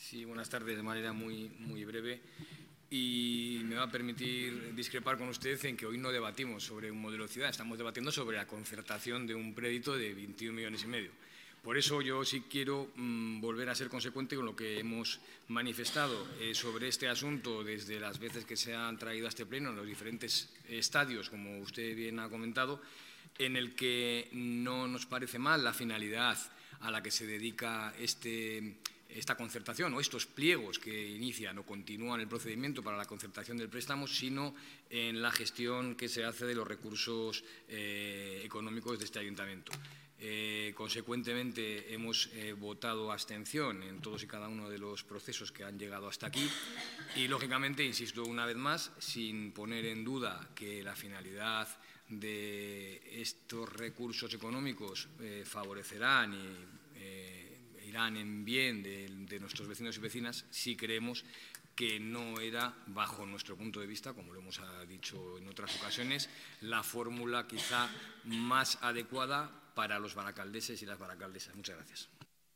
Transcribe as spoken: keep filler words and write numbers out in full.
Sí, buenas tardes, de manera muy, muy breve. Y me va a permitir discrepar con usted en que hoy no debatimos sobre un modelo de ciudad, estamos debatiendo sobre la concertación de un crédito de veintiún millones y medio. Por eso yo sí quiero mmm, volver a ser consecuente con lo que hemos manifestado eh, sobre este asunto desde las veces que se han traído a este pleno en los diferentes estadios, como usted bien ha comentado, en el que no nos parece mal la finalidad a la que se dedica este esta concertación o estos pliegos que inician o continúan el procedimiento para la concertación del préstamo, sino en la gestión que se hace de los recursos eh, económicos de este ayuntamiento. Eh, consecuentemente, hemos eh, votado abstención en todos y cada uno de los procesos que han llegado hasta aquí y, lógicamente, insisto una vez más, sin poner en duda que la finalidad de estos recursos económicos eh, favorecerán y eh, irán en bien de, de nuestros vecinos y vecinas, sí creemos que no era, bajo nuestro punto de vista, como lo hemos dicho en otras ocasiones, la fórmula quizá más adecuada para los baracaldeses y las baracaldesas. Muchas gracias.